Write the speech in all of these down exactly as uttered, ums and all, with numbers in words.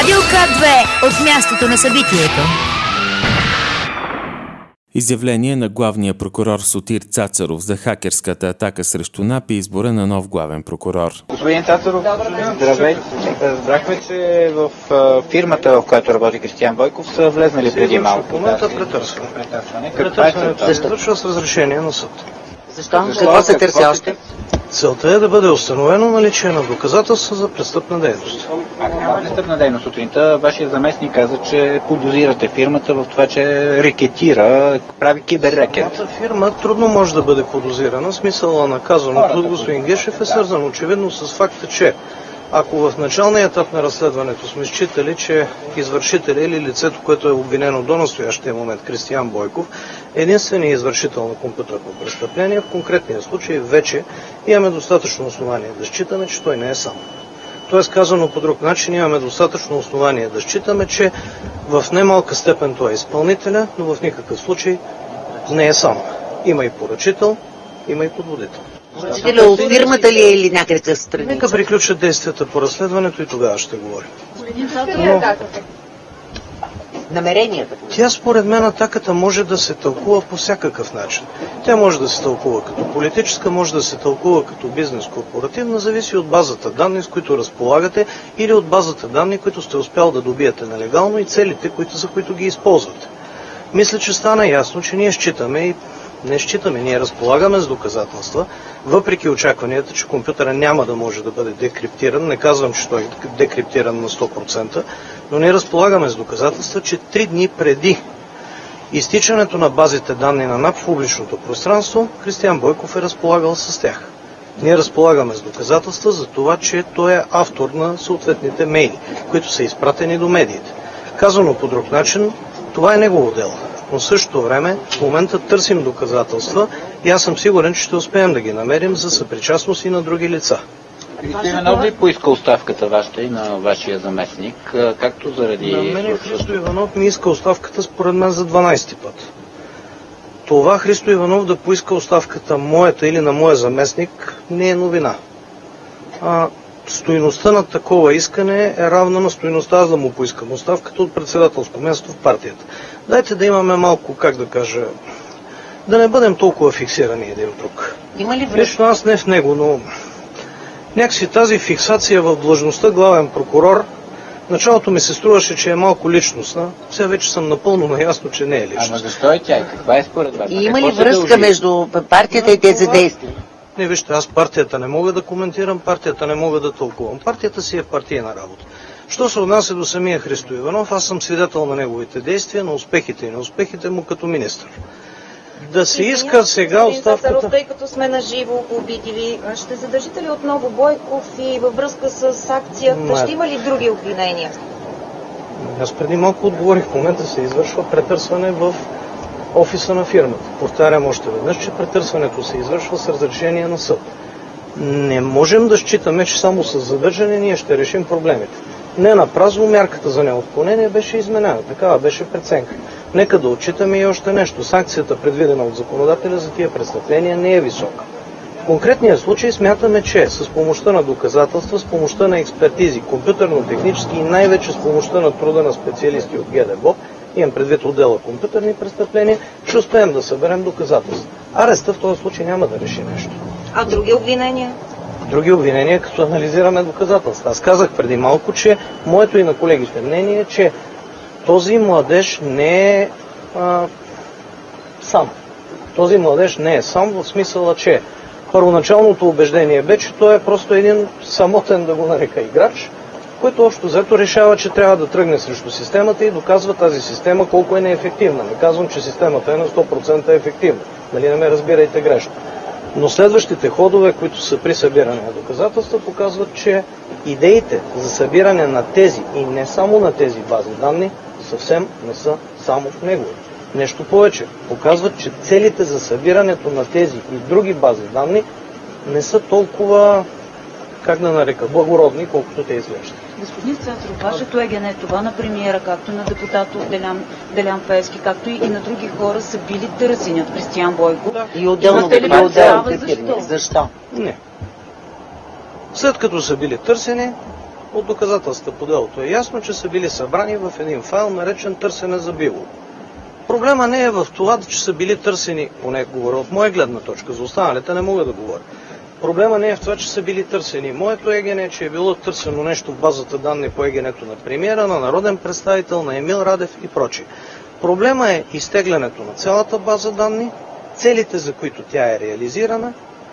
Радио К две от мястото на събитието. Изявление на главния прокурор Сотир Цацаров за хакерската атака срещу НАП и избора на нов главен прокурор. Господин Цацаров, здравейте. Разбрахме, че в фирмата, в която работи Кристиян Бойков, са влезнали преди малко. В момента претърсване. Претърсване. Претърсването се извършва с разрешение на съд. Защо? Какво се търси още? Целта е да бъде установено наличие на доказателства за престъпна дейност. А каква престъпна дейност? Сутринта вашия заместник каза, че подозирате фирмата в това, че рекетира, прави киберрекет. Самата фирма трудно може да бъде подозирана. Смисъла на казаното от господин Гешев е свързан очевидно с факта, че ако в началния етап на разследването сме считали, че извършителя или лицето, което е обвинено до настоящия момент, Кристиян Бойков, единственият извършител на компютърно престъпление, в конкретния случай вече имаме достатъчно основание да считаме, че той не е сам. Тоест, казано по друг начин, имаме достатъчно основание да считаме, че в немалка степен той е изпълнителя, но в никакъв случай не е сам. Има и поръчител, има и подводител. Поръчителя от фирмата ли е или някъде страни? Нека приключат действията по разследването и тогава ще говорим. Но... намеренията. Тя според мен атаката може да се тълкува по всякакъв начин. Тя може да се тълкува като политическа, може да се тълкува като бизнес корпоративна, зависи от базата данни, с които разполагате, или от базата данни, които сте успял да добиете нелегално и целите, които, за които ги използвате. Мисля, че стана ясно, че ние считаме и не считаме, ние разполагаме с доказателства, въпреки очакванията, че компютъра няма да може да бъде декриптиран. Не казвам, че той е декриптиран на сто процента, но ние разполагаме с доказателства, че три дни преди изтичането на базите данни на НАП в публичното пространство, Кристиян Бойков е разполагал с тях. Ние разполагаме с доказателства за това, че той е автор на съответните мейли, които са изпратени до медиите. Казано по друг начин, това е негово дело. Но в същото време в момента търсим доказателства и аз съм сигурен, че ще успеем да ги намерим за съпричастност и на други лица. Христо Иванов ли поиска оставката вашата и на вашия заместник, както заради... На мен Христо Иванов ми иска оставката според мен за дванадесети път. Това Христо Иванов да поиска оставката моята или на моя заместник не е новина. А, стойността на такова искане е равна на стойността аз да му поискам оставката от председателско място в партията. Дайте да имаме малко, как да кажа, да не бъдем толкова фиксирани един друг. Има ли връзка? Лично аз не в него, но някакси тази фиксация в длъжността главен прокурор, началото ми се струваше, че е малко личностна. Сега вече съм напълно наясно, че не е личност. Ама защо е тя и каква е според вас? И има ли връзка между партията и тези действия? Не, вижте, аз партията не мога да коментирам, партията не мога да тълкувам. Партията си е партийна работа. Що се отнася до самия Христо Иванов, аз съм свидетел на неговите действия, на успехите и на успехите му като министър. Да се иска сега оставката... Тъй като сме на живо обидили, ще задържите ли отново Бойков и във връзка с акцията? Ма... Ще има ли други обвинения? Аз преди малко отговорих. В момента се извършва претърсване в офиса на фирмата. Повтарям още веднъж, че претърсването се извършва с разрешение на съд. Не можем да считаме, че само с задържане ние ще решим проблемите. Не напразно мярката за неотклонение беше изменена. Такава беше преценка. Нека да отчитаме и още нещо. Санкцията, предвидена от законодателя за тия престъпления, не е висока. В конкретния случай смятаме, че с помощта на доказателства, с помощта на експертизи, компютърно-технически и най-вече с помощта на труда на специалисти от ГДБОП, имам предвид отдела компютърни престъпления, ще успеем да съберем доказателства. Ареста в този случай няма да реши нещо. А други обвинения? Други обвинения, като анализираме доказателства. Аз казах преди малко, че моето и на колегите мнение е, че този младеж не е а, сам. Този младеж не е сам в смисъла, че първоначалното убеждение бе, че той е просто един самотен, да го нарека, играч, който общо взето решава, че трябва да тръгне срещу системата и доказва тази система колко е неефективна. Не казвам, че системата е на сто процента ефективна. Нали не ме разбирайте грешно. Но следващите ходове, които са при събиране на доказателства, показват, че идеите за събиране на тези и не само на тези бази данни съвсем не са само в него. Нещо повече, показват, че целите за събирането на тези и други бази данни не са толкова, как да нарека, благородни, колкото те изглеждат. Господин Цацаров, вашето ЕГН, това на премиера, както на депутата Делян, Делян Пеевски, както и на други хора са били търсени от Кристиян Бойков. Да. И отделно да бъде отделно. Защо? Не. След като са били търсени, от доказателствата по делото е ясно, че са били събрани в един файл, наречен търсене за било. Проблема не е в това, че са били търсени, поне говоря от моя гледна точка, за останалите не мога да говоря. Проблема не е в това, че са били търсени. Моето ЕГН е, че е било търсено нещо в базата данни по ЕГН-то на премиера, на народен представител, на Емил Радев и прочие. Проблема е изтеглянето на цялата база данни, целите, за които тя е реализирана,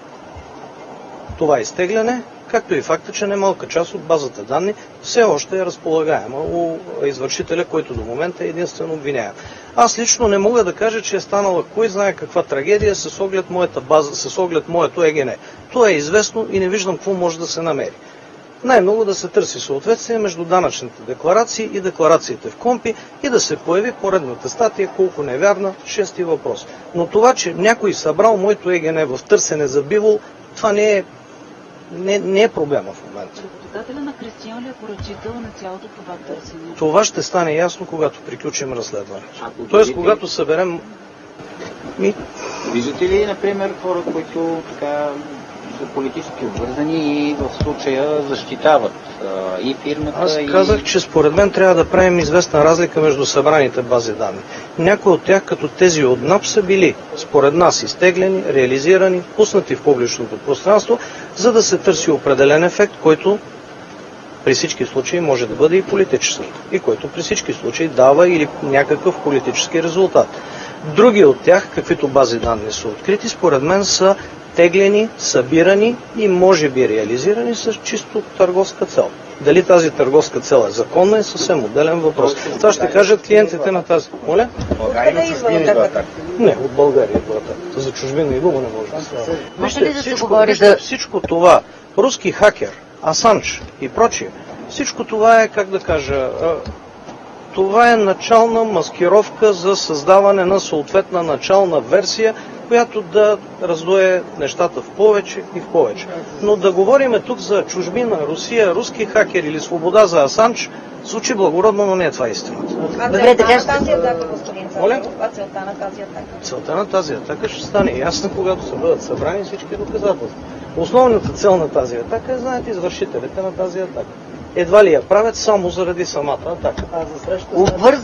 това изтегляне, както и факта, че немалка част от базата данни все още е разполагаема у извършителя, който до момента е единствено обвиняем. Аз лично не мога да кажа, че е станала кой знае каква трагедия с оглед моята база, с оглед моето ЕГН. Това е известно и не виждам какво може да се намери. Най-много да се търси съответствие между данъчните декларации и декларациите в КОНПИ и да се появи поредната статия, колко невярна, шести въпрос. Но това, че някой събрал моето ЕГН в търсене за бивол, това не е Не, не е проблема в момента. Работодателя на Кристиян ли е поръчител на цялото това търсене? Това ще стане ясно, когато приключим разследването. Тоест, когато съберем... Ми... Виждате ли, например, хора, които така са политически обвързани и в случая защитават а, и фирмата, Аз и... казах, че според мен трябва да правим известна разлика между събраните бази данни. Някои от тях, като тези от НАП, са били, според нас, изтеглени, реализирани, пуснати в публичното пространство, за да се търси определен ефект, който при всички случаи може да бъде и политически, и който при всички случаи дава или някакъв политически резултат. Други от тях, каквито бази данни са открити, според мен са теглени, събирани и може би реализирани с чисто търговска цел. Дали тази търговска цел е законна, е съвсем отделен въпрос. Това ще кажат клиентите на тази. Моля? България и чужбина идва атака. Не, от България идва атака. За чужбина и друго не може да става. Може ли да се Всичко, говори вижте, за... всичко това, руски хакер, Асанж и прочие, всичко това е, как да кажа, това е начална маскировка за създаване на съответна начална версия, която да раздуе нещата в повече и в повече. Но да говорим тук за чужбина, Русия, руски хакер или свобода за Асанж, звучи благородно, но не е това истината. А Добре, целта така на ще- тази атака, господин Моля? Цацаров? А целта на тази атака? Целта на тази атака ще стане ясна, когато се бъдат събрани всички доказателства. Основната цел на тази атака е, знаете, извършителите на тази атака. Едва ли я правят само заради самата атака. А за среща Обвърз...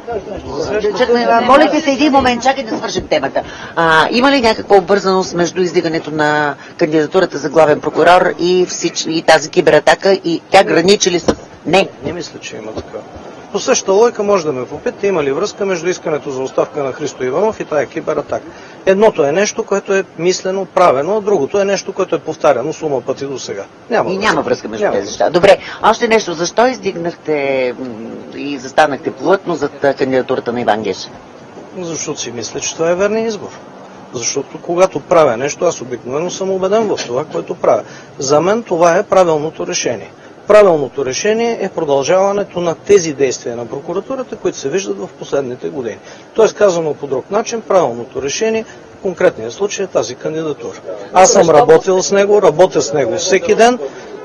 Чакай, а, моля ви се един момент, чакай да свършим темата. А, има ли някаква обвързаност между издигането на кандидатурата за главен прокурор и, всич... и тази кибератака, и тя граничи ли с... Не. Не мисля, че има така. По същата логика може да ме попитате, има ли връзка между искането за оставка на Христо Иванов и тая кибератака. Едното е нещо, което е мислено, правено, а другото е нещо, което е повтаряно сума пъти до сега. Няма И връзка. няма връзка между Няма тези неща. Добре, още нещо. Защо издигнахте м, и застанахте плътно зад а, кандидатурата на Иван Гешев? Защото си мисля, че това е верният избор. Защото когато правя нещо, аз обикновено съм убеден в това, което правя. За мен това е правилното решение. Правилното решение е продължаването на тези действия на прокуратурата, които се виждат в последните години. Тоест, казано по друг начин, правилното решение в конкретния случай е тази кандидатура. Аз съм работил с него, работя с него всеки ден,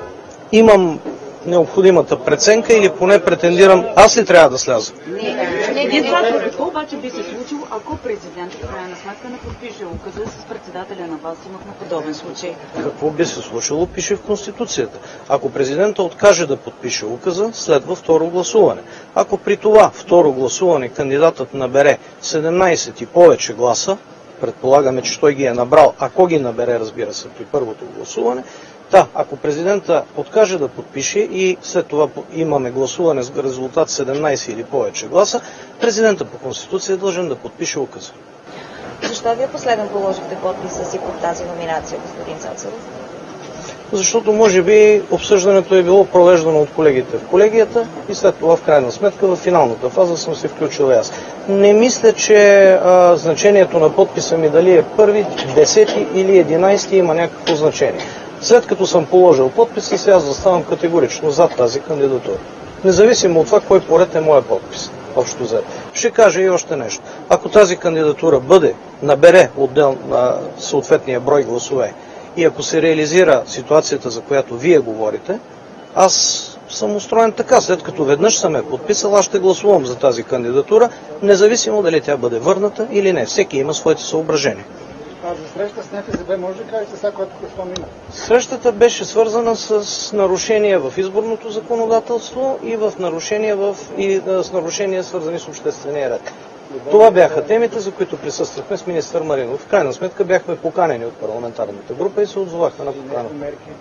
имам необходимата преценка или поне претендирам, аз ли трябва да сляза? Един фактор, какво обаче би се случило, ако президентът в крайна сметка не подпише указа с председателя на ВАС? Имахме подобен случай. Какво би се случило, пише в Конституцията. Ако президента откаже да подпише указа, следва второ гласуване. Ако при това второ гласуване кандидатът набере седемнайсет и повече гласа, предполагаме, че той ги е набрал, ако ги набере, разбира се, при първото гласуване, да, ако президента откаже да подпише и след това имаме гласуване с резултат седемнайсет или повече гласа, президента по Конституция е дължен да подпише указа. Защо вие последно положихте подписа си под тази номинация, господин Цацаров? Защото може би обсъждането е било провеждано от колегите в колегията и след това в крайна сметка в финалната фаза съм се включил и аз. Не мисля, че а, значението на подписа ми дали е първи, десети или единайсети има някакво значение. След като съм положил подписа си, аз заставам категорично зад тази кандидатура. Независимо от това, кой поред е моя подпис. Общо взето. Ще кажа и още нещо. Ако тази кандидатура бъде, набере отдел на съответния брой гласове и ако се реализира ситуацията, за която вие говорите, аз съм устроен така. След като веднъж съм е подписал, аз ще гласувам за тази кандидатура, независимо дали тя бъде върната или не. Всеки има своите съображения. А за среща с НФСБ може ли да кажете сега, която току-що мина? Срещата беше свързана с нарушения в изборното законодателство и в нарушения, в, и, а, с нарушения свързани с обществения ред. Това бяха темите, за които присъствахме с министър Маринов. В крайна сметка бяхме поканени от парламентарната група и се отзовахме на покана.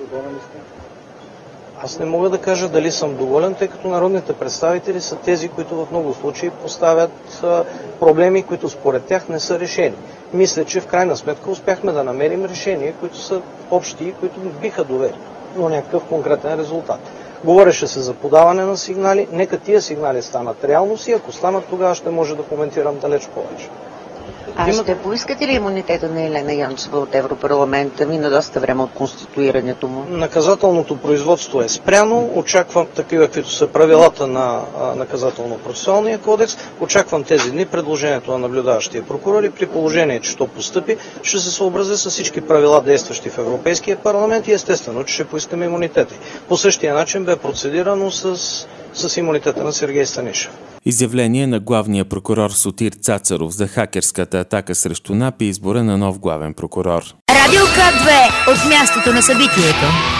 Аз не мога да кажа дали съм доволен, тъй като народните представители са тези, които в много случаи поставят а, проблеми, които според тях не са решени. Мисля, че в крайна сметка успяхме да намерим решения, които са общи и които биха довели до някакъв конкретен резултат. Говореше се за подаване на сигнали. Нека тия сигнали станат реалност и ако станат, тогава ще може да коментирам далеч повече. А ще поискате ли имунитета на Елена Йончева от Европарламента? Мина доста време от конституирането му. Наказателното производство е спряно. Очаквам такива, каквито са правилата на наказателно-процесуалния кодекс. Очаквам тези дни предложението на наблюдаващия прокурор и при положение, че то постъпи, ще се съобрази с всички правила, действащи в Европейския парламент и естествено, че ще поискаме имунитета. По същия начин бе процедирано с, с имунитета на Сергей Станишев. Изявление на главния прокурор Сотир Цацаров за хакерската атака срещу НАП и избора на нов главен прокурор. Радио К две от мястото на събитието.